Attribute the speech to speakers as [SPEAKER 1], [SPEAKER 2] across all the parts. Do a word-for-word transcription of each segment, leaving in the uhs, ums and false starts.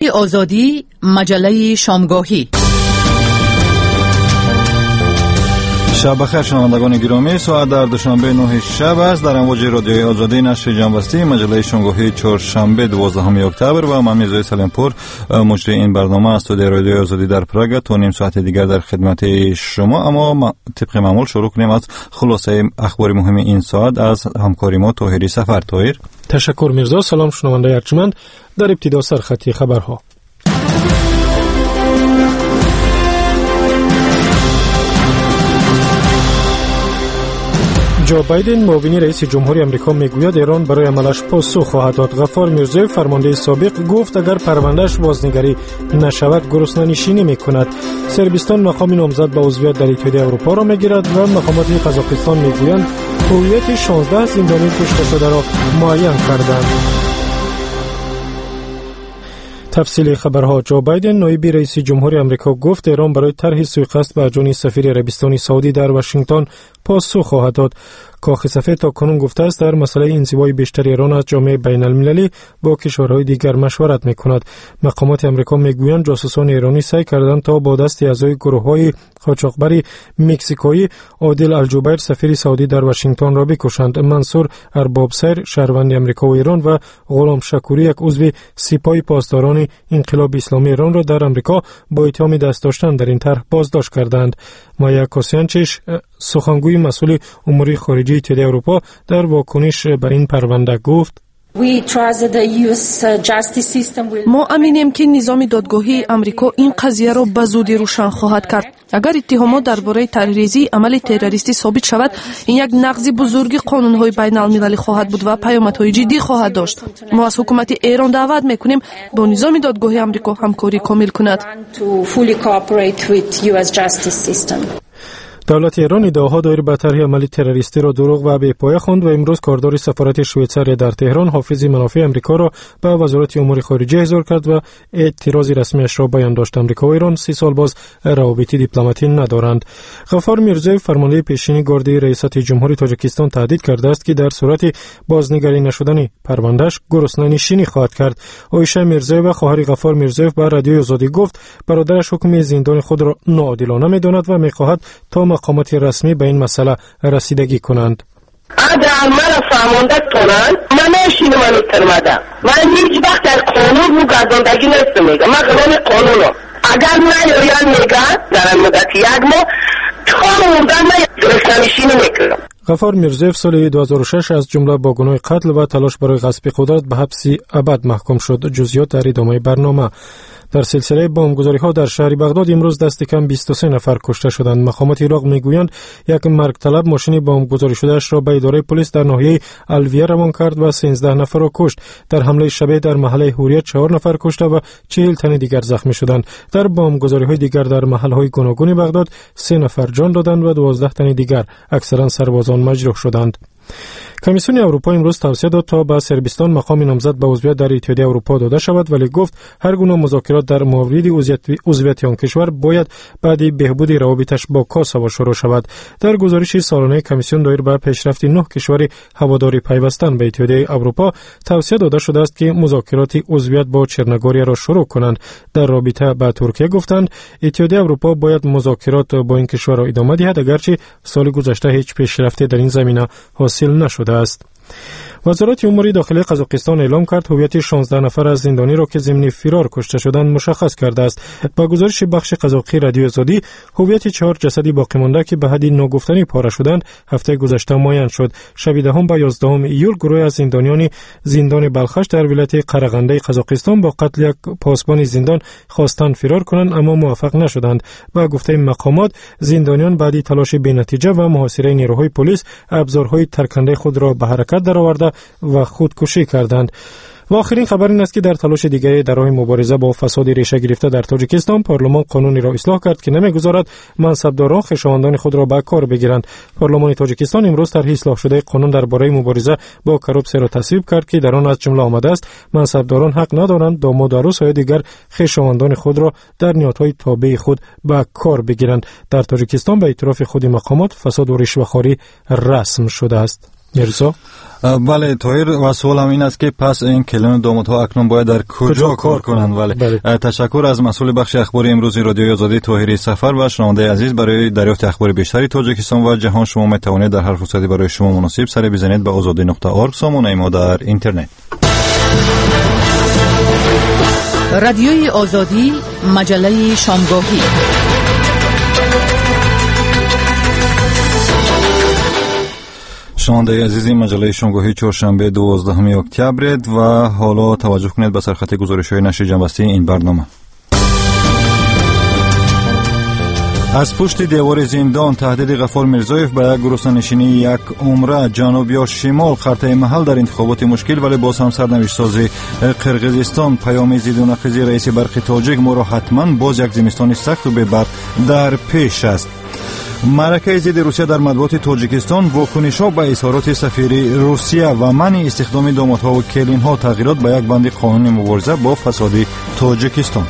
[SPEAKER 1] رادیوی آزادی، مجله شامگاهی.
[SPEAKER 2] شب بخیر شنوندگان گرامی، ساعت در دوشنبه نه شب است. در امواج رادیوی آزادی نشر جنبستی مجله شامگاهی چهارشنبه دوازدهم اکتبر و من میرزا سلیمپور مجری این برنامه از استودیوی رادیوی آزادی در پراگ تا نیم ساعت دیگر در خدمت شما. اما طبق معمول شروع کنیم از خلاصه اخبار مهم این ساعت از همکاری ما طاهری سفر. طاهر،
[SPEAKER 3] تشکر میرزا. سلام شنونده ارجمند. در ابتدا سرخطی خبرها. جو بایدن معاون رئیس جمهوری آمریکا میگوید ایران برای عملش پاسخ خواهد داد. غفار میرزایف فرمانده سابق گفت اگر پروندهش بازنگری نشود گرسنه‌نشینی میکند. صربستان مقام نامزد به عضویت در اتحادیه اروپا را میگیرد و مقامات قزاقستان میگویند هویت شانزده زندانی کشته شده را معین کردند. تفصیل خبرها. جو بایدن نایب رئیس جمهوری آمریکا گفت ایران برای طرح سوءقصد به اجان سفیر عربستان سعودی در واشنگتن پاسخ خواهد داد. کاخ سفید تا کنون گفته است در مسئله انزوای بیشتر ایران از جامعه بین المللی با کشورهای دیگر مشورت میکند. مقامات آمریکا میگویند جاسوسان ایرانی سعی کردند تا با دست اعضای گروه‌های قاچاقبر مکزیکویی عادل الجبیر سفیر سعودی در واشنگتن را بکشند. منصور اربابسر شهروند آمریکا و ایران و غلام شکوری یک عضو سپاه پاسداران انقلاب اسلامی ایران را در آمریکا با اتهام دست داشتن در این طرح بازداشت کردند. مایا کوسیانچیش سخنگوی مسئول امور خارجه اتحادیه اروپا در واکنش به این پرونده گفت
[SPEAKER 4] ما امینیم که نظام دادگاهی آمریکا این قضیه را به زودی روشن خواهد کرد. اگر اتهامات درباره طرحریزی عمل تروریستی ثابت شود، این یک نقض بزرگ قانون‌های بین المللی خواهد بود و پیامدهای جدی خواهد داشت. ما از حکومت ایران دعوت می‌کنیم با نظام دادگاهی آمریکا همکاری کامل کند.
[SPEAKER 3] دولت ایران ادعاها دایر به طرح عمل تروریستی را دروغ و بی‌پایه خواند و امروز کاردار سفارت شویتزاری در تهران حافظ منافع آمریکا را به وزارت امور خارجه احضار کرد و اعتراض رسمیش را بیان داشت. آمریکا و ایران سی سال باز روابط دیپلماتی ندارند. غفار میرزایف فرمانده پیشین گاردی ریاست جمهوری تاجیکستان تهدید کرده است که در صورت بازنگری نشدن پروندهش گرسنه‌نشینی خواهد کرد. عایشه میرزایف و خواهر غفار میرزایف به رادیوی آزادی گفت برادرش حکم زندان خود را ناعادلانه می‌داند و می‌خواهد تا مقامات رسمی به این مسئله رسیدگی کنند.
[SPEAKER 5] اگر من فرمانده کنند من نشینم من ترمده من هیچ وقت در قانون رو گرداندگی نست میگم. من قانون قانونم اگر من یوریان میگن در مدت یک ماه قانون در من گرسنه‌نشینی میکنم.
[SPEAKER 3] غفار میرزایف سال دو هزار و شش از جمله با گناه قتل و تلاش برای غصب قدرت به حبس ابد محکوم شد. جزئیات در ادامه برنامه. در سلسله بمبگذاری‌ها در شهر بغداد امروز دست کم بیست و سه نفر کشته شدند. مقامات عراق میگویند یک مرگ طلب ماشین بمبگذاری شده‌اش را به اداره پلیس در ناحیه الویه روان کرد و سیزده نفر را کشت. در حمله شبیه در محله حوریت چهار نفر کشته و چهل تن دیگر زخمی شدند. در بمبگذاری‌های دیگر در محل‌های گوناگون بغداد سه نفر جان دادند و دوازده تن دیگر اکثرا سربازان مجروح شدند. کمیسیون اروپا امروز توصیه داد تا به صربستان مقام نامزد به عضویت در اتحادیه اروپا داده شود، ولی گفت هر گونه مذاکرات در مورد عضویت آن کشور باید بعد بهبود روابطش با کاسوو شروع شود. در گزارش سالانه کمیسیون دایر به پیشرفت نه کشور هواداری پیوستن به اتحادیه اروپا توصیه داده شده است که مذاکرات عضویت با چرنگوریا را شروع کنند. در رابطه با ترکیه گفتند اتحادیه اروپا باید مذاکرات با این کشور را ادامه دهد اگرچه سال گذشته هیچ پیشرفتی در این زمینه حاصل نشده است. وزارت امور داخلی قزاقستان اعلام کرد هویت شانزده نفر از زندانی را که ضمن فرار کشته شدند مشخص کرده است. با گزارش بخش قزاقی رادیو آزادی هویت چهار جسدی باقی مانده که به حد ناگفتنی پاره شدند هفته گذشته معین شد. شب دهم و یازدهم ایول گروه از زندانیان زندان بلخش در ولایت قرغنده قزاقستان با قتل یک پاسبان زندان خواستند فرار کنند اما موفق نشدند. با گفته مقامات زندانیان بعد تلاش بی‌نتیجه و محاصره نیروهای پلیس ابزارهای ترکنده خود را به حرکت درآورده و خودکشی کردند. و آخرین خبر این است که در تلاش دیگری در راه مبارزه با فساد ریشه گرفته در تاجیکستان پارلمان قانونی را اصلاح کرد که نمیگذارد منصبداران خویشاوندان خود را به کار بگیرند. پارلمان تاجیکستان امروز طرح اصلاح شده قانون درباره مبارزه با کروپسیون را تصویب کرد که در آن از جمله آمده است منصبداران حق ندارند داماد و عروس یا دیگر خویشاوندان خود را در نهادهای تابع خود به کار بگیرند. در تاجیکستان به اعتراف خود مقامات فساد و رشوه‌خواری رسم شده است. یرسا
[SPEAKER 2] بله طاهر و سوالم این است که پس این کلان دامادها اکنون باید در کجا کار کنند؟ بله. تشکر از مسئول بخش اخباری امروز رادیوی آزادی طاهری سفر و شنونده عزیز. برای دریافت اخبار بیشتری تاجیکستان و جهان شما میتوانید در هر فرصتی برای شما مناسب سر بزنید به آزادی نقطه اورگ سامانه ما در اینترنت.
[SPEAKER 1] رادیوی آزادی مجله شامگاهی.
[SPEAKER 2] شنونده عزیزی مجله شامگاهی چهارشنبه دوازدهم اکتبر و حالا توجه کنید به سرخط گزارش‌های نشر جنبسته این برنامه. از پشت دیوار زندان تهدید غفار میرزایف به یک گروسنشینی یک عمره جنوب یا شمال خرطه محل در انتخابات مشکل ولی باز هم سرنوشت ساز قرقیزستان. پیام ضد و نقیضی رئیس برق تاجیک ما را حتما باز یک زمستان سخت و بی‌برق در پیش است. معرکه ضد روسیه در مطبوعات تاجیکستان، واکنش‌ها به اظهارات سفیر روسیه و منع استخدام دامادها و کلین‌ها، تغییرات به یک بند قانونی مبارزه با فساد تاجیکستان.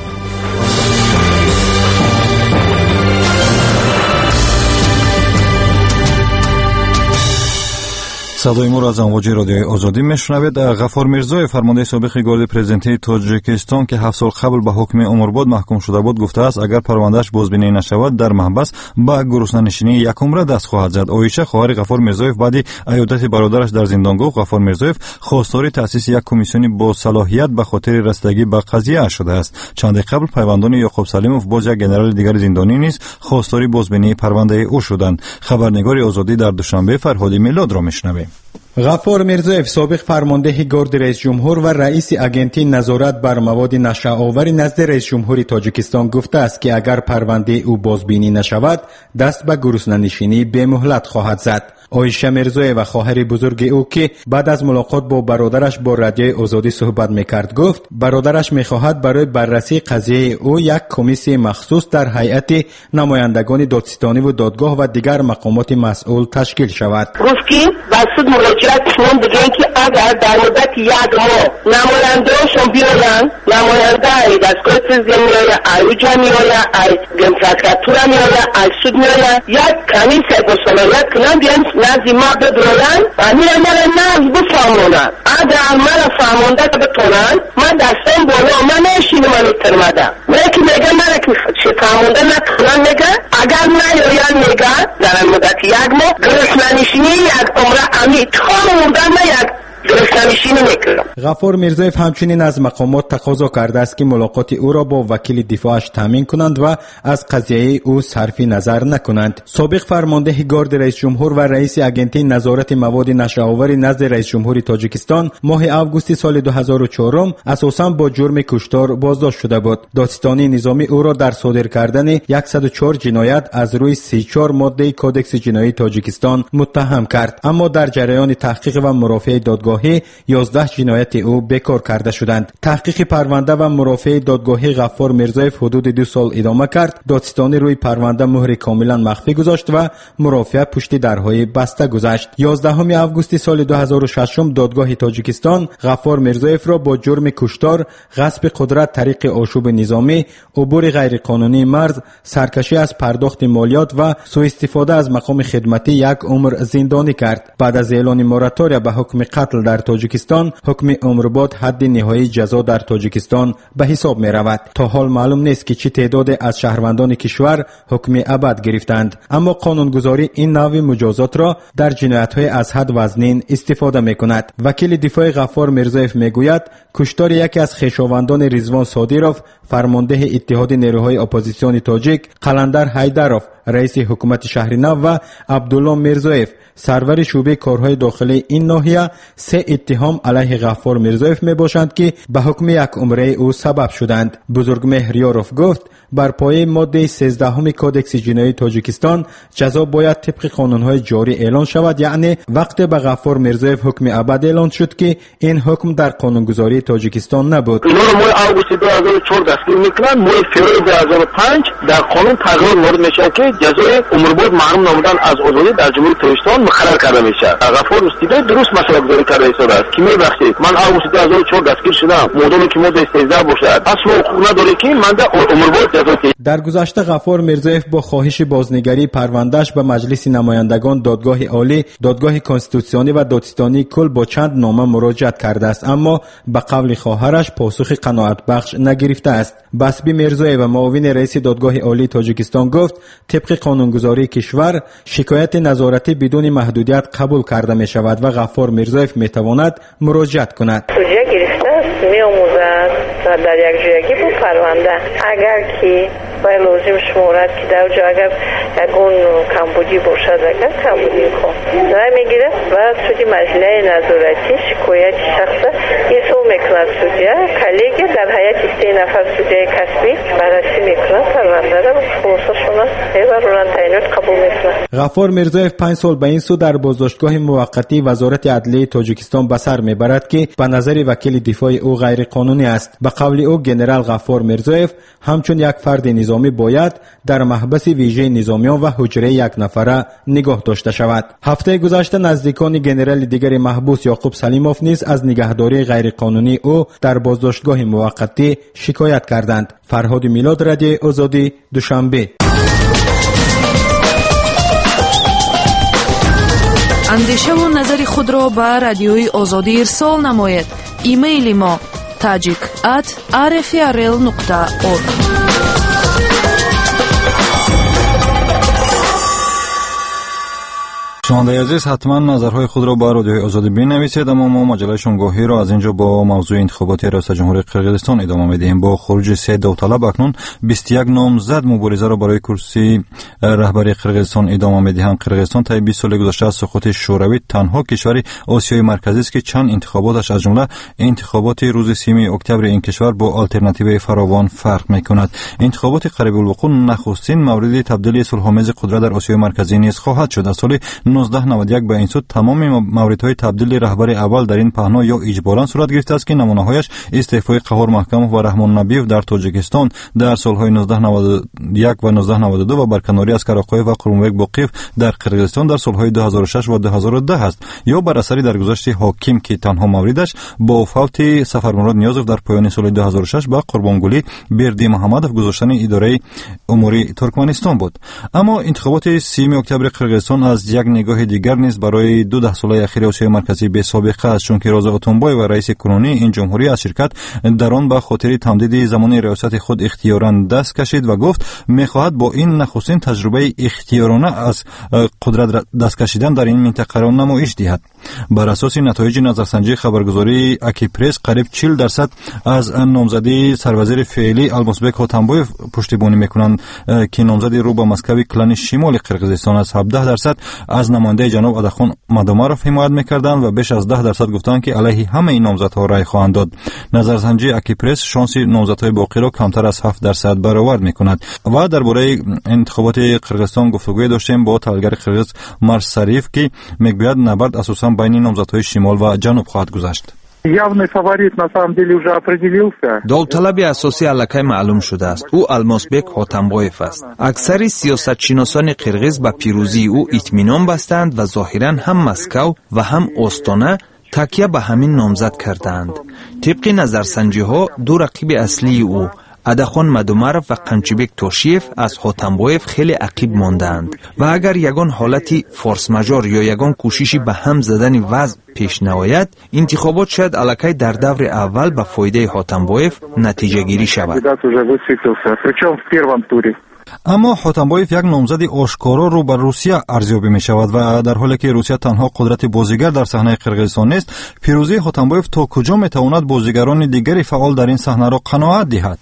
[SPEAKER 2] صدای ما را از امواج رادیوی آزادی میشنوید. غفار میرزایف فرمانده سابق گارد پرزیدنتی تاجیکستان که هفت سال قبل به حکم عمرباد محکوم شده بود گفته است اگر پروندهش بازبینی نشود در محبس به گروسنشینی یک عمره دست خواهد زد. عایشه خواهر غفار میرزایف بعد عیادت برادرش در زندان گفت غفار میرزایف خواستار تأسیس یک کمیسیون با صلاحیت به خاطر رسیدگی به قضیه شده است. چند قبل پیوندان یعقوب سلیموف باز یک ژنرال دیگر زندانی نیز خواستار بازبینی پرونده او شدند. خبرنگار آزادی در دوشنبه فرهادی میلاد را میشنویم.
[SPEAKER 6] غفار میرزایف سابق فرمانده گارد رئیس جمهور و رئیس اجنسی نظارت بر مواد نشه‌آور نزد رئیس جمهوری تاجیکستان گفته است که اگر پرونده او بازبینی نشود دست به گروسنشینی به مهلت خواهد زد. عایشه میرزایف و خواهر بزرگ او که بعد از ملاقات با برادرش با رادیوی آزادی صحبت میکرد گفت برادرش میخواهد برای بررسی قضیه او یک کمیسیون مخصوص در هیئت نمایندگان دادستانی و دادگاه و دیگر مقامات مسئول تشکیل شود.
[SPEAKER 5] گفت که بسود مراجعت کنم بگن که اگر در مدت یک ماه نماینده‌هاشون بیاین، نماینده ای دستگاه تنظیم میآید، ایوجا میآید، ای دموکراتورا میآید، ای سود میآید، یک کمیسیون با صلاحیت کنن بیان نزد ما بدرولن و میرن نزد بفهمونن. اگر من فهمونده بتونن من دستم بالا من نشینم من ترمدم. میگه میگه من که فهمونده نکنن میگه اگر من یان میگه در مدت یک ماه گروسنشینی یک عمره امید خانوندن یک
[SPEAKER 6] غفار میرزایف همچنین از مقامات تقاضا کرده است که ملاقات او را با وکیل دفاعش تامین کنند و از قضیه او صرف نظر نکنند. سابق فرمانده گارد رئیس جمهور و رئیس اجنسی نظارت مواد نشه‌آور نزد رئیس جمهوری تاجیکستان ماه آگوست سال دو هزار و چهار اساساً با جرم کشتار بازداشت شده بود. دادستانی نظامی او را در صادر کردن صد و چهار جنایت از روی سی و چهار ماده کودکس جنایی تاجیکستان متهم کرد، اما در جریان تحقیق و مرافعه دادگاه یازده جنایت او بکار کرده شدند. تحقیق پرونده و مرافعه دادگاهی غفار میرزایف حدود دو سال ادامه کرد. دادستانی روی پرونده مهر کاملا مخفی گذاشت و مرافعه پشت درهای بسته گذاشت. یازدهم آگوست سال دو هزار و شش دادگاه تاجیکستان غفار میرزایف را با جرم کشتار، غصب قدرت طریق آشوب نظامی، عبور غیرقانونی مرز، سرکشی از پرداخت مالیات و سوء استفاده از مقام خدمتی یک عمر زندانی کرد. بعد از اعلان موراتوریا به حکم قتل در تاجیکستان، حکم عمرباد حد نهایی جزا در تاجیکستان به حساب می رود. تا حال معلوم نیست که چه تعداد از شهروندان کشور حکم ابد گرفتند، اما قانونگذاری این نوع مجازات را در جنایت‌های از حد وزنین استفاده می کند. وکیل دفاع غفار میرزایف می گوید کشتار یکی از خویشاوندان رضوان صادیروف فرمانده اتحاد نیروهای اپوزیسیون تاجیک، قلندر حیدروف رئیس حکومت شهر نو و عبدالله میرزایف سرور شعبه کارهای داخلی این ناحیه سه اتهام علیه غفار میرزایف می باشند که به حکم یک عمره او سبب شدند. بزرگمهر یاروف گفت بر پایه ماده سیزده کودکس جنایی تاجیکستان جزا باید طبق قانونهای جاری اعلان شود، یعنی وقت به غفار میرزایف حکم ابد اعلان شد که این حکم در قانونگذاری تاجیکستان نبود.
[SPEAKER 7] اینا رو ماه آگوست دو هزار و چهار دستگیر میکنن، ماه فوریه دو هزار و پنج در قانون تغییر وارد میشه که
[SPEAKER 5] جزای عمربود محروم نمودن از آزادی در جمهوری ترکستان مقرر کرده میشه. غفور رستیده درست مسئله گذاری کرده ایستاده است که میبخشید من آگوست دو هزار و چهار دستگیر شدم، مدلی که ماده سیزده باشد اصلا حقوق نداره که من در عمربود جزا کنم.
[SPEAKER 6] در گذشته غفور میرزایف با خواهش بازنگری پروندهش به مجلس نمایندگان، دادگاه عالی، دادگاه کنستیتوسیونی و دادستانی کل با چند نامه مراجعت کرده است، اما به قول خواهرش پاسخ قناعت بخش نگرفته است. بسبی میرزایف و معاون رئیس دادگاه عالی تاجیکستان گفت طبق قانونگذاری کشور شکایت نظارتی بدون محدودیت قبول کرده می شود و غفور میرزایف می تواند مراجعت کند.
[SPEAKER 7] سوجه گرفته است، می آموزد در یک جایگی با پرونده اگر که باید لازم شمارد که در جا اگر یکون کمبودی باشد اگر کمبودی کن رای میگیره و سودی مجله نظارتی شکایت شخص ایسو میکند سودیه کلیگه در حیات سه نفر سودیه کسبی بررسی میکند پرونده را خلاصشون و رولان تعینات قبول میکند.
[SPEAKER 6] غفور میرزایف پنج سال به این سو در بازداشتگاه موقتی وزارت عدلیه تاجیکستان به سر میبرد که به نظر وکیل دفاع او غیر قانونی است. به قول او ژنرال غفور میرزایف همچون یک فرد نظامی باید در محبس ویژه نظامیان و حجره یک نفره نگاه داشته شود. هفته گذشته نزدیکان ژنرال دیگر محبوس یعقوب سلیموف نیز از نگهداری غیر قانونی او در بازداشتگاه موقتی شکایت کردند. فرهاد میلاد، رادیوی آزادی، دوشنبه.
[SPEAKER 4] اندیشه و نظر خود را به رادیوی آزادی ارسال نماید. ایمیل ما تاجیک ات آر اف ار ال نقطه اورگ.
[SPEAKER 2] شنوندگان عزیز، حتما نظرهای خود را با رادیوی آزادی بنویسید، اما ما مجله شنگاهی را از اینجا با موضوع انتخاباتی ریاست جمهوری قرقیزستان ادامه میدهیم. با خروج سه داوطلب اکنون بیست و یک نامزد مبارزه را برای کرسی رهبری قرقیزستان ادامه میدهند. قرقیزستان طی بیست سال گذشته از سقوط شوروی تنها کشور آسیای مرکزی است که چند انتخاباتش از جمله انتخابات روز سوم اکتبر این کشور با آلترناتیو فراوان فرق میکند. انتخابات قریب الوقوع نخستین مورد تبدیل صلح‌آمیز قدرت در آسیای مرکزی نیز خواهد شد. از سال نوزده نود و یک به این سو تمام موردهای تبدیل رهبر اول در این پهنا یا اجباراً صورت گرفته است که نمونه‌هایش استعفای قهار محکموف و رحمان نبیوف در تاجیکستان در سالهای نوزده نود و یک و نوزده نود و دو و برکناری از کراقویف و قرمبک باقیف در قرقیزستان در سالهای دو هزار و شش و دو هزار و ده است، یا بر اثر درگذشت حاکم که تنها موردش با فوت سفرمراد نیازوف در پایان سال دو هزار و شش با قربانگولی بردی محمدوف گذاشتن اداره امور ترکمنستان بود. اما انتخابات سوم اکتبر قرقیزستان از یک نگاه دیگر نیز برای دو ده ساله اخیر آسیای مرکزی به سابقه است، چون که رضا اتونبای و رئیس کنونی این جمهوری از شرکت در آن به خاطر تمدید زمان ریاست خود اختیاراً دست کشید و گفت می‌خواهد با این نخستین تجربه اختیارانه از قدرت دست کشیدن در این منطقه را نمایش دهد. بر اساس نتایج نظرسنجی خبرگزاری اکیپرس قریب چهل درصد از نامزدی سروزیر فعلی المازبک اتونبایف پشتیبانی می‌کنند که نامزد رو به مسکو کلان شمال قرقیزستان است. هفده درصد از نماینده جناب ادخان مادومارف حمایت می‌کردند و بیش از ده درصد گفتند که علیه همه این نامزدها رای خواهند داد. نظرسنجی اکیپرس شانس نامزدهای باقی را کمتر از هفت درصد برآورد می‌کند. و درباره انتخابات قرقیزستان گفتگو داشتیم با تحلیلگر قرقیز مرسریف که میگوید نبرد اساساً بین نامزدهای شمال و جنوب خواهد گذشت.
[SPEAKER 8] явный фаворит на самом деле уже определился.
[SPEAKER 9] داوطلبی اساسی الکی معلوم شده است. او المازبک هاتنبایف است. اکثر سیاستشناسان قرقیز به پیروزی او اطمینان بستند و ظاهرا هم مسکو و هم استانه تکیه به همین نامزد کردند. طبق نظرسنجی ها دو رقیب اصلی او ادخان مادومارف و قنچبک توشیف از هاتنبایف خیلی عقیب ماندند و اگر یگان حالتی فورس ماژور یا یگان کوششی به هم زدن وضع پیش نیاید، انتخابات شاید الکی در دور اول به فایده هاتنبایف نتیجه گیری شود.
[SPEAKER 2] اما هاتنبایف یک نامزد آشکارا رو بر روسیه ارزیابی می شود و در حالی که روسیه تنها قدرت بازیگر در صحنه قرقیزستان نیست، پیروزی هاتنبایف تا کجا می تواند بازیگران دیگری فعال در این صحنه را قناعت دهد؟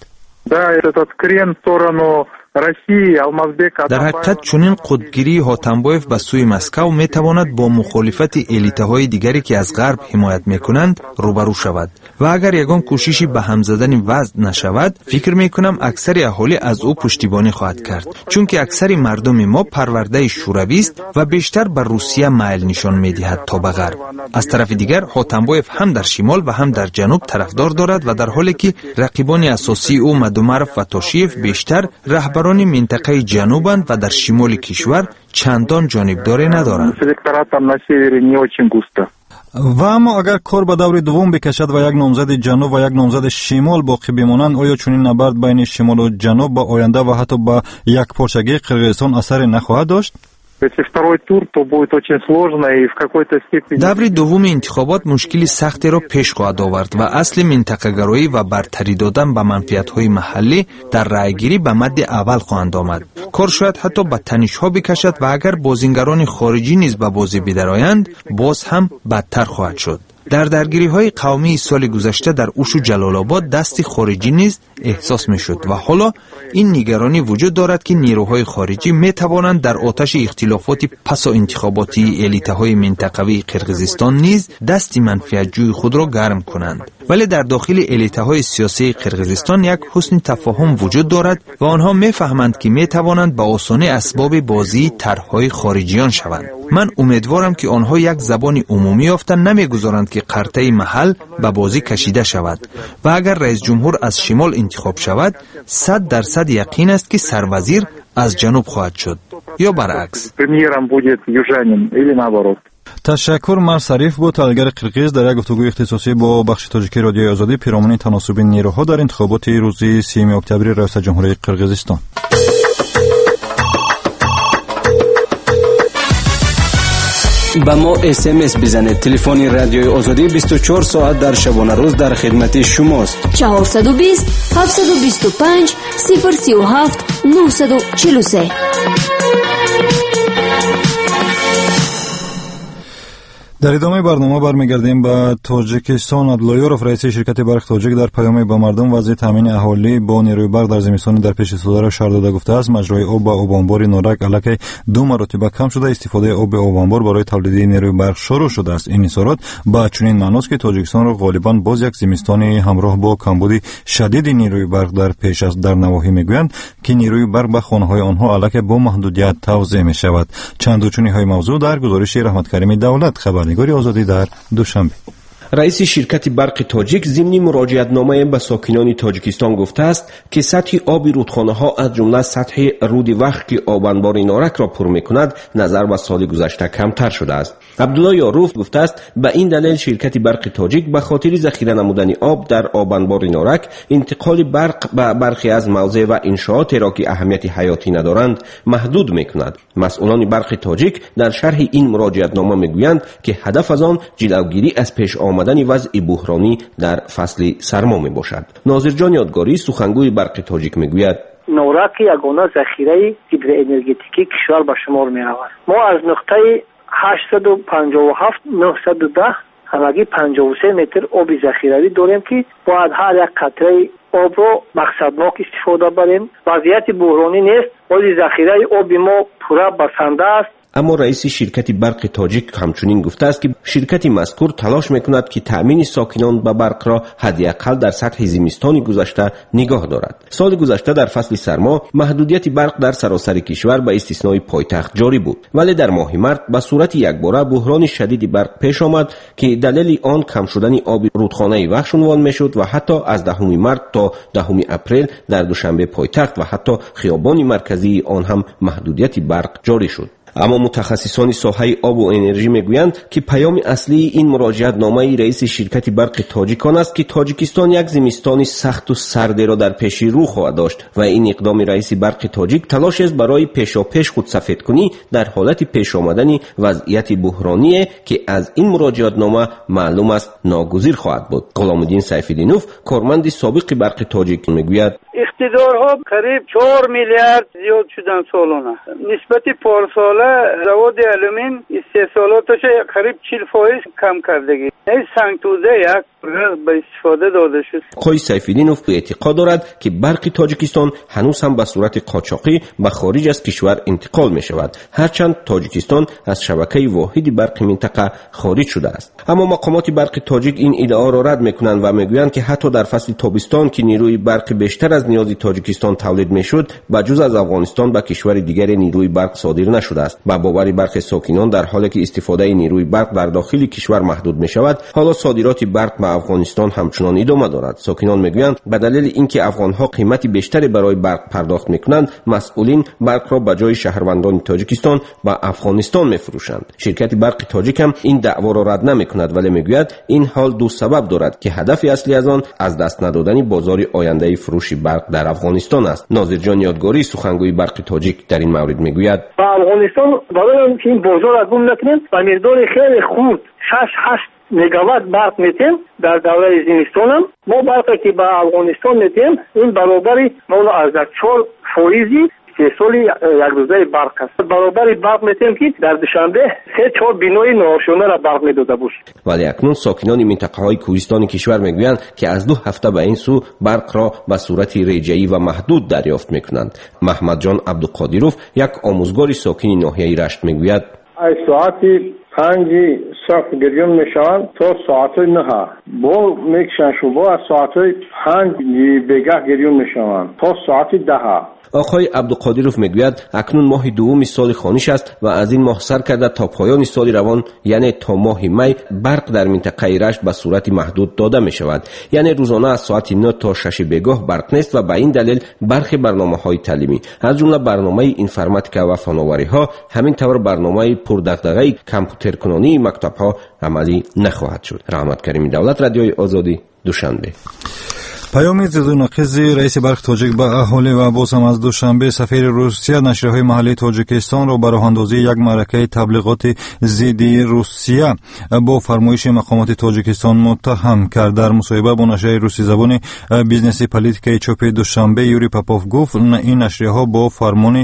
[SPEAKER 9] در حقیقت چنین قطبگیری هاتنبایف به سوی مسکو می تواند با مخالفت الیت‌های دیگری که از غرب حمایت می کنند روبرو شود و اگر یگان کوششی به هم زدن وضع نشود، فکر می کنم اکثر اهالی از او پشتیبانی خواهد کرد، چون که اکثر مردم ما پرورده شوروی است و بیشتر بر روسیه میل نشان می دهد تا به غرب. از طرف دیگر هاتنبایف هم در شمال و هم در جنوب طرفدار دارد و در حالی که رقیبان اساسی او مادومارف و توشیف بیشتر رهبران نگران منطقه جنوبند و در شمال کشور چندان جانبداری ندارند.
[SPEAKER 2] و اما اگر کار به دور دوم بکشد و یک نامزد جنوب و یک نامزد شمال باقی بمانند، آیا چنین نبرد بین شمال و جنوب با آینده و حتی با یک پارچگی قرقیزستان اثر نخواهد داشت؟
[SPEAKER 9] دور دوم انتخابات مشکلی سختی را پیش خواهد آورد و اصل منطقه‌گرایی و برتری دادن به منفعت‌های محلی در رأیگیری به مد اول خواهند آمد. کار شاید حتی به تنش‌ها بکشد و اگر بازیگران خارجی نیز به بازی بدرآیند باز هم بدتر خواهد شد. در درگیری‌های قومی سال گذشته در اوش و جلال آباد دست خارجی نیز احساس می‌شد و حالا این نگرانی وجود دارد که نیروهای خارجی می‌توانند در آتش اختلافات پس از انتخاباتی الیت‌های منطقوی قرقیزستان نیز دست منفعت‌جوی خود را گرم کنند. ولی در داخل الیت‌های سیاسی قرقیزستان یک حسن تفاهم وجود دارد و آنها می‌فهمند که می‌توانند به آسانی اسباب بازی طرح‌های خارجیان شوند. من امیدوارم که آنها یک زبان عمومی یافتند، نمی‌گذارند که قرطه محل به بازی کشیده شود و اگر رئیس جمهور از شمال انتخاب شود صد درصد یقین است که سروزیر از جنوب خواهد شد یا برعکس.
[SPEAKER 2] تشکر. مر شریف بود، تحلیلگر قرقیز، در یک گفتگوی اختصاصی با بخش تاجیکی رادیوی آزادی پیرامون تناسب نیروها در انتخابات روز سیوم اکتبر ریاست جمهوری قرقیزستان.
[SPEAKER 10] با ما اس ام اس بزنید. تلفن رادیوی آزادی بیست و چهار ساعت در شبانه روز در خدمت شماست.
[SPEAKER 11] چهارصد و بیست هفتصد و بیست و پنج صفر سی و هفت نهصد و چهل و سه.
[SPEAKER 2] در ادامه برنامه برمیگردیم به تاجیکستان. عبداللایورов رئیس شرکت برق تاجیک در پیامی به مردم وضع تامین اهالی با نیروی برق در زمستان در پیش صدور را شرح داده گفته است مجرای آب و آب انبار نارک علاکه دو مرتبه کم شده، استفاده آب آب انبار برای تولید نیروی برق شروع شده است. این اظهارات با چنین معناست که تاجیکستان را غالبا باز یک زمستانی همراه با کمبود شدید نیروی برق در پیش است. در نواحی میگویند که نیروی برق به خانه‌های آنها علاکه با محدودیت توزیع می شود. چند و چنین های موضوع در گزارش رحمت کریمی دولت خبر نگاری آزادی در دوشنبه.
[SPEAKER 12] رئیس شرکت برق تاجیک ضمن مراجعتنامه به ساکنان تاجیکستان گفته است که سطح آب رودخانه‌ها از جمله سطح رود وقت که آب انبار نارک را پر می‌کند نظر به سال گذشته کمتر شده است. عبدالله یاروف گفته است به این دلیل شرکت برق تاجیک به خاطر ذخیره نمودن آب در آب انبار نارک انتقال برق به برخی از موضع و انشاءاتی را که اهمیت حیاتی ندارند محدود می‌کند. مسئولان برق تاجیک در شرح این مراجعتنامه می‌گویند که هدف از آن جلوگیری از پیش آمدن وضع بحرانی در فصل سرما می باشد. ناظر جان یادگاری سخنگوی برق تاجیک می گوید
[SPEAKER 13] نارک یگانه ذخیره هیدروانرژتیکی کشور به شمار می رود. ما از نقطه هشتصد و پنجاه و هفت نهصد و ده همگی پنجاه و سه متر آب ذخیروی داریم که باید هر یک قطره آب را مقصدناک استفاده بریم. وضعیت بحرانی نیست، ولی ذخیره آب ما پورا بسنده است.
[SPEAKER 12] اما رئیس شرکت برق تاجیک همچنین گفته است که شرکت مذکور تلاش میکند که تأمین ساکنان به برق را حداقل در سطح زمستان گذشته نگاه دارد. سال گذشته در فصل سرما محدودیت برق در سراسر کشور به استثنای پایتخت جاری بود، ولی در ماه مارس به صورت یکباره بحران شدید برق پیش آمد که دلیل آن کم شدن آب رودخانه وخش عنوان میشد و حتی از دهم مارس تا دهم اپریل در دوشنبه پایتخت و حتی خیابان مرکزی آن هم محدودیت برق جاری شد. اما متخصصان ساحه آب و انرژی میگویند که پیام اصلی این مراجعت نامه رئیس شرکت برق تاجیکان است که تاجیکستان یک زمستان سخت و سرد را در پیش رو خواهد داشت و این اقدام رئیس برق تاجیک تلاش است برای پیشاپیش خود سفید کنی در حالت پیش آمدن وضعیت بحرانی که از این مراجعت نامه معلوم است ناگزیر خواهد بود. غلام الدین سیف‌الدینوف کارمند سابق برق تاجیک میگوید
[SPEAKER 14] اقتدارها قریب چهار میلیارد زیاد شدن سالانه. نسبت پارساله زواد آلومین استحصالاتش قریب چهل فاصله کم کردگی. این سنگتوزه یک به استفاده داده شد.
[SPEAKER 12] آقای سیف‌الدینوف اعتقاد دارد که برق تاجیکستان هنوز هم به صورت قاچاقی به خارج از کشور انتقال می شود، هرچند تاجیکستان از شبکه واحد برق منطقه خارج شده است. اما مقامات برق تاجیک این ادعا را رد میکنند و میگویند که حتی در فصل تابستان که نیروی برق بیشتر از نیاز تاجیکستان تولید میشد، بجز از افغانستان به کشور دیگر نیروی برق صادر نشده است. است و باور برخی ساکنان در حالی که استفاده نیروی برق در داخل کشور محدود می شود، حالا صادرات برق به افغانستان همچنان ادامه دارد. ساکنان میگویند به دلیل اینکه افغانها قیمت بیشتری برای برق پرداخت میکنند، مسئولین برق را به جای شهروندان تاجیکستان و افغانستان میفروشند. شرکت برق تاجیک هم این دعوا را رد نمیکند، ولی میگوید این حال دو سبب دارد که هدف اصلی از آن از دست ندادن بازار آینده فروش برق در افغانستان است. ناظر جان یادگاری سخنگوی برق تاجیک در این مورد میگوید
[SPEAKER 13] با افغانستان برای اینکه این بازار را گم نکنیم و مقدار خیلی خرد شش هشت مگاوات برق میتیم در دوره زمستان هم ما برقی که به افغانستان میتیم این برابری مولا از چهار فویزی سه سالی یک روزه برق است. برابری برق میتیم که در دوشنبه سه چهار بینای نوشونه را برق میداده باشد.
[SPEAKER 12] ولی اکنون ساکنان منطقه های کوهستان کشور میگویند که از دو هفته به این سو برق را به صورت رجعی و محدود دریافت میکنند. محمد جان عبدالقادروف یک آموزگار ساکن ناحیه رشت میگوید
[SPEAKER 15] از ساعت پنج صبح گریون میشوند تا ساعت نه با میکشن شما از ساعت پنج بگه گریون میشوند تا ساعت ده.
[SPEAKER 12] آقای عبدالقادروف میگوید اکنون ماه دوم سال خانیش است و از این ماه سر کرده تا پایان سال روان یعنی تا ماه می برق در منطقه رشت به صورت محدود داده می شود. یعنی روزانه از ساعت نه تا شش بگاه برق نیست و به این دلیل برخی برنامه‌های تعلیمی از جمله برنامه اینفرماتیکا و فناوری ها، همین طور برنامه پردغدغه کامپیوتر کنونی مکتب ها عملی نخواهد شد. رحمت کریمی دولت، رادیوی آزادی، دوشنبه.
[SPEAKER 2] پیام ضد ناقض رئیس برق تاجیک به اهالی و باز هم از دوشنبه سفیر روسیه نشریه‌های محلی تاجیکستان را برای راهاندازی یک معرکه تبلیغات ضد روسیه با فرمایش مقامات تاجیکستان متهم کرد. در مصاحبه با نشریه روسی زبان بیزنس پالیتیکای چاپ دوشنبه یوری پاپوف گفت این نشریه‌ها با فرمان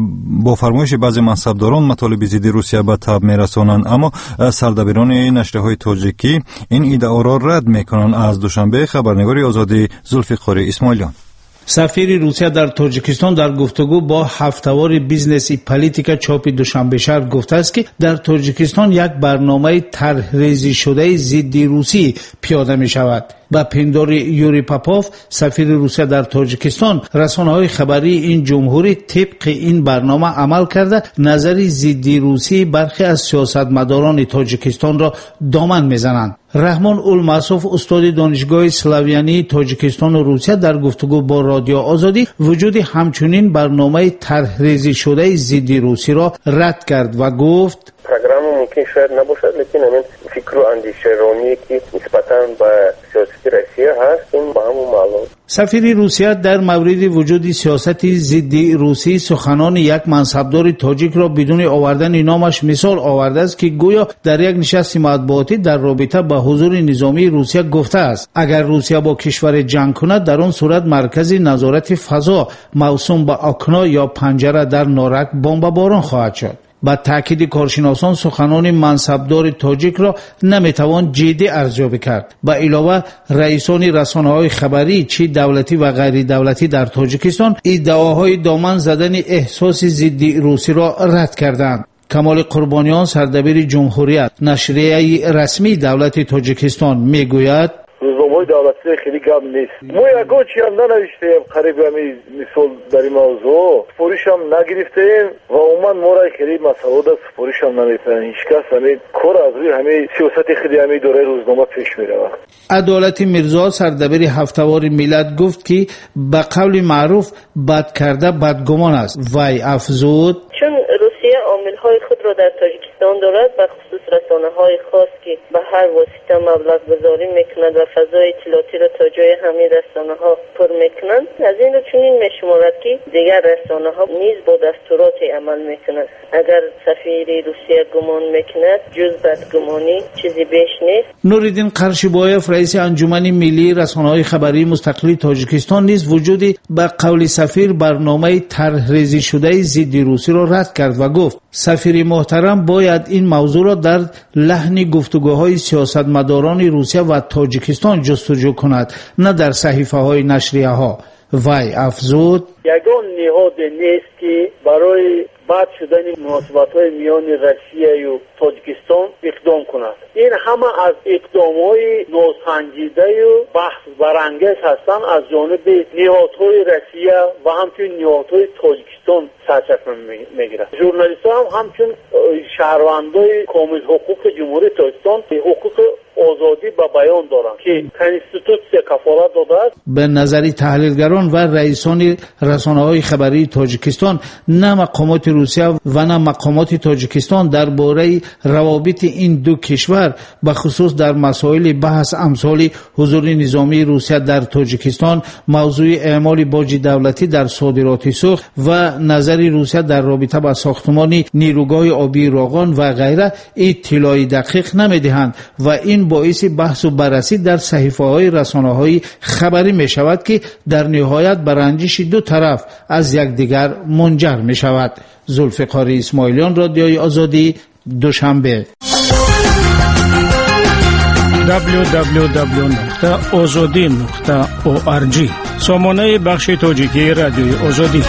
[SPEAKER 2] با فرمایش بعضی منصبداران مطالب ضد روسیه به تب می‌رسانند، اما سردبیران نشریه‌های تاجیکی این ادعا را رد می‌کنند. از دوشنبه خبرنگار آزادی زلفقار اسماعیلیان
[SPEAKER 16] سفیر روسیه در تاجیکستان در گفتگو با هفته‌وار بیزنس پالیتیکا چاپ دوشنبه شهر گفته است که در تاجیکستان یک برنامه طرح‌ریزی شده ضد روسی پیاده می شود. با پندار یوری پاپوف سفیر روسیه در تاجیکستان، رسانه‌های خبری این جمهوری طبق این برنامه عمل کرده نظری ضد روسی برخی از سیاستمداران تاجیکستان را دامن میزنند. رحمان المعصوف استاد دانشگاه سلاویانی تاجیکستان و روسیه در گفتگو با رادیو آزادی وجود همچنین برنامه طرح‌ریزی شده ضد روسی را رد کرد و گفت
[SPEAKER 17] پروگرام ممکن شاید نباشد، لیکن همین فکر و اندیشه رانی که نسبتاً به سیاست روسیه هست این با همون معلوم.
[SPEAKER 16] سفیر روسیه در مورد وجود سیاست ضد روسی سخنان یک منصبدار تاجیک را بدون آوردن نامش مثال آورده است که گویا در یک نشست مطبوعاتی در رابطه با حضور نظامی روسیه گفته است اگر روسیه با کشور جنگ کند در آن صورت مرکز نظارت فضا موسوم به آکنا یا پنجره در نارک بمباران خواهد شد. با تاکید کارشناسان سخنان منصبدار تاجیک را نمیتوان جدی ارزیابی کرد. با علاوه رئیسان رسانه‌های خبری چه دولتی و غیر دولتی در تاجیکستان ادعاهای دامن زدن احساس ضد روسی را رد کردند. کمال قربانیان سردبیر جمهوریت نشریه رسمی دولت تاجیکستان میگوید
[SPEAKER 18] روزنامه‌های دولتی خیلی گپ نیست. ما یگان چی هم ننوشتیم قریب همین مثال در این موضوع سفارش هم نگرفتیم و عموما ما را خیلی مسئله در سفارش هم نمیتونن هیچ کس همین کار از روی همین سیاست خیلی همین دوره روزنامه پیش میره.
[SPEAKER 16] عدالت میرزا سردبیر هفته‌وار ملت گفت که به قول معروف بد کرده بدگمان است. وی افزود
[SPEAKER 7] چون روسیه عامل‌های خود را در تاجیکستان دارد و خصوص رسانه‌های خاص که به هر واسطه مبلغ گذاری میکنند و فضای اطلاعاتی را تا جای همه رسانه‌ها پر میکنند، از این رو چنین میشمارد که دیگر رسانه‌ها نیز با دستورات عمل میکنند. اگر سفیر روسیه گمان میکند جز بدگمانی چیزی بیش نیست.
[SPEAKER 16] نوریدین قرشیبایف رئیس انجمن ملی رسانه‌های خبری مستقل تاجیکستان نیز وجود به قول سفیر برنامه طرح‌ریزی شده ضد روسی را رد کرد و گفت سفیر محترم باید این موضوع را در لحن گفتگوهای سیاستمداران روسیه و تاجیکستان جستجو کند، نه در صحیفه‌های نشریه ها. وی افزود
[SPEAKER 18] یگان نهاد نیست که برای بد شدن مناسبت‌های میان روسیه و تاجیکستان اقدام کند. این همه از اقدام‌های ناسنجیده و بحث برانگیز هستند از جانب نهادهای روسیه و همچنین نهادهای تاجیکستان
[SPEAKER 19] سرچشمه میگیرد. ژورنالیست ها هم همچون شهروندای کامل حقوق جمهوری تاجیکستان حقوق آزادی به بیان دارند که کنستیتوسیه کفالت داده است.
[SPEAKER 16] به نظر تحلیلگران و رئیسان رسانه‌های خبری تاجیکستان، نه مقامات روسیه و نه مقامات تاجیکستان درباره روابط این دو کشور به خصوص در مسائل بحث امثال حضور نظامی روسیه در تاجیکستان، موضوع اعمال باج دولتی در صادرات سوخت و نظر روسیه در رابطه با ساختمان نیروگاه آبی راغان و غیره اطلاعی دقیق نمیدهند و این باعث بحث و بررسی در صحیفه‌های رسانه‌های خبری می‌شود که در نهایت به رنجش دو طرف از یکدیگر منجر می‌شود. ذوالفقار اسماعیلیان، رادیوی آزادی، دوشنبه.
[SPEAKER 20] دبلیو دبلیو دبلیو نقطه آزادی نقطه او آر جی سامانه بخش تاجیکی رادیوی آزادی.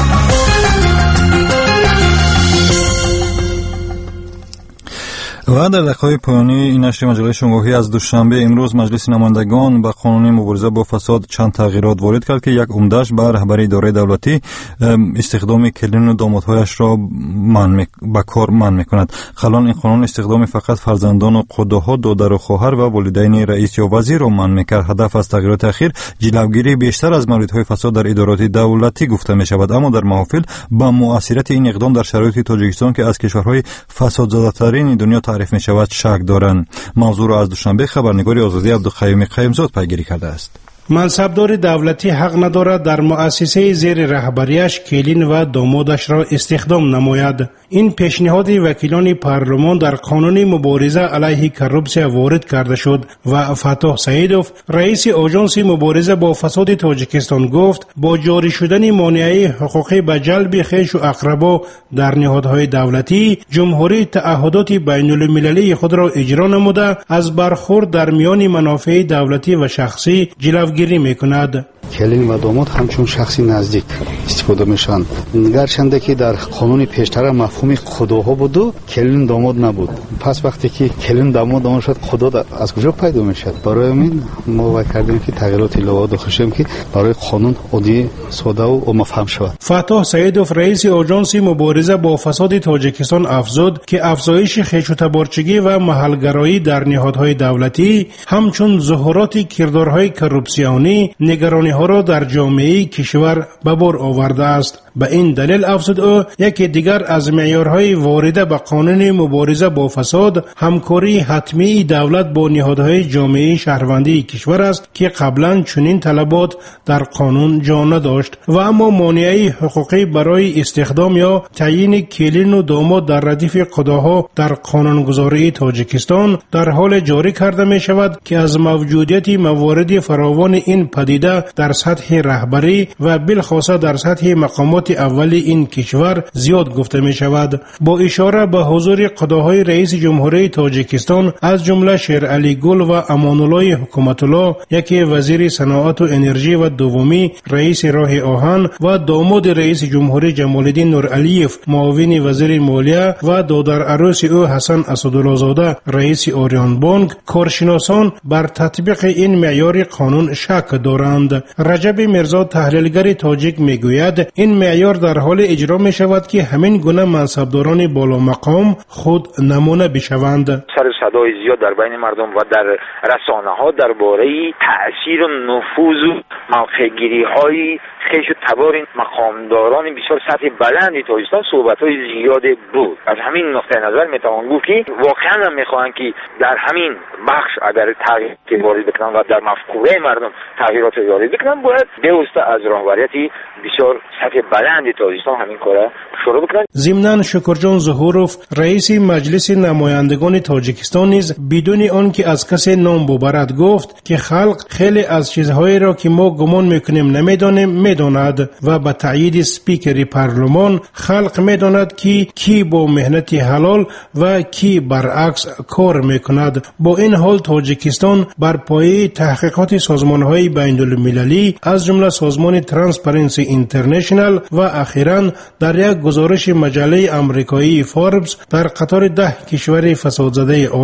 [SPEAKER 2] و در دقایق پایانی این نشر مجله شنگاهی از دوشنبه امروز مجلس نمایندگان به قانون مبارزه با فساد چند تغییرات وارد کرد که یک عمده‌اش به رهبری اداره دولتی استخدام کلین و دامادهایش را منع به کار منع می‌کند. قبلا این قانون استخدام فقط فرزندان و قدوها، دادر و خواهر و والدین رئیس یا وزیر را منع می‌کرد. هدف از تغییرات اخیر جلوگیری بیشتر از موردهای فساد در ادارات دولتی گفته می‌شود، اما در محافل با مؤثریت این اقدام در شرایط تاجیکستان که از کشورهای فسادزده‌ترین دنیا تعریف می شود شک دارند. موضوع را از دوشنبه خبرنگار آزادی عبدالقیوم قیمزاد پیگیری کرده است.
[SPEAKER 21] منصبدار دولتی حق ندارد در مؤسسه زیر رهبریش کلین و دامادش را استخدام نماید. این پیشنهاد وکیلان پارلمان در قانون مبارزه علیه کروپسیا وارد کرده شد و فتح سعیدوف رئیس آژانس مبارزه با فساد تاجیکستان گفت با جاری شدن مانعه حقوقی به جلب خویش و اقربا در نهادهای دولتی، جمهوری تعهدات بین المللی خود را اجرا نموده از برخورد در میان منافع دولتی و شخصی جلوگیری میکند.
[SPEAKER 22] کلین و داماد همچون شخصی نزدیک استفاده میشن، گرچنده که در قانون پیشتر مفهوم خداها بود و کلین داماد نبود. پس وقتی که کلین داماد داماد شد، خدا از کجا پیدا میشد؟ برای من ما وای کردیم که تغییرات لوا داشتیم که برای قانون عادی ساده و مفهوم شود.
[SPEAKER 21] فتح سعیدوف رئیس آژانس مبارزه با فساد تاجیکستان افزود که افزایش خویش و تبارچگی و محلگرایی در نهادهای دولتی همچون ظهورات کردارهای کروپسیونی نگرانی ها را در جامعه کشور به بار آورده است. به این دلیل افزود او یکی دیگر از معیارهای وارده به قانون مبارزه با فساد همکاری حتمی دولت با نهادهای جامعه شهروندی کشور است که قبلا چنین طلبات در قانون جا نداشت و اما مانعه حقوقی برای استخدام یا تعیین کلین و داماد در ردیف قضاها در قانونگذاری تاجیکستان در حال جاری کرده می شود که از موجودیت موارد فراوان این پدیده در سطح رهبری و بالخاصه در سطح مقامات اولی این کشور زیاد گفته می شود. با اشاره به حضور قضاهای رئیس جمهوری تاجیکستان از جمله شیرعلی گل و امان الله حکومت الله، یکی وزیر صنعت و انرژی و دومی رئیس راه آهن و داماد رئیس جمهوری جمال الدین نورعلیف معاون وزیر مالیه و دادر عروس او حسن اسدالله زاده رئیس آریان بانک، کارشناسان بر تطبیق این معیار قانون شک دارند. رجب میرزا تحلیلگر تاجیک میگوید این معیار در حال اجرا می شود که همین گونه منصبداران بالا مقام خود نمونه بشوند.
[SPEAKER 23] سر صدای زیاد در بین مردم و در رسانه ها درباره تأثیر و نفوذ و موقع‌گیری های خویش و تبار مقامداران بسیار سطح بلندی تاجیکستان صحبت های زیاد بود. از همین نقطه نظر می توان گفت که واقعا هم می خواهند که در همین بخش اگر تغییرات وارد بکنن و در مفکوره مردم تغییرات وارد بکنن، باید بیوسته از راهبریت بسیار سطح بلندی تاجیکستان همین کار شروع بکنن.
[SPEAKER 21] ضمناً شکرجان ظهوروف رئیس مجلس نمایندگان تاجیکستان نیز بدون آنکه از کسی نام ببرد گفت که خلق خیلی از چیزهایی را که ما گمان میکنیم نمیدانیم میداند و به تایید سپیکر پارلمان خلق میداند که کی با مهنت حلال و کی برعکس کار میکند. با این حال تاجیکستان بر پایه تحقیقات سازمانهای بین المللی از جمله سازمان ترانسپرنسی اینترنشنال و اخیراً در یک گزارش مجله آمریکایی فوربس در قطار ده کشور فسادزده عالم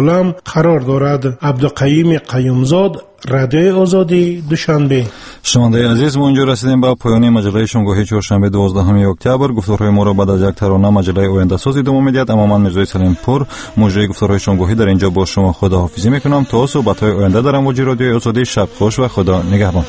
[SPEAKER 21] عالم قرار دارد. عبدالقیوم قیومزاد، رادیوی آزادی، دوشنبه.
[SPEAKER 2] شنوندگان عزیز، ما اینجا رسیدیم به پایان مجله شنگاهی چهارشنبه دوازدهم اکتبر. گفتارهای ما را بعد از یک ترانه مجله آینده سازی دوام میدهد. اما من میرزا سلیمی پور مجری گفتارهای شنگاهی در اینجا با شما خداحافظی میکنم تا صحبت‌های آینده در امواج رادیوی آزادی. شب خوش و خدا نگهبان.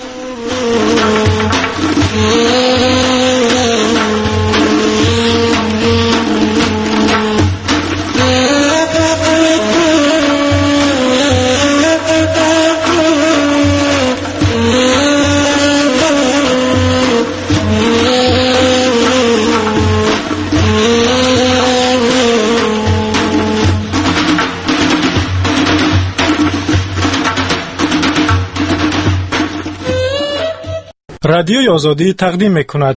[SPEAKER 21] رادیوی آزادی تقدیم میکند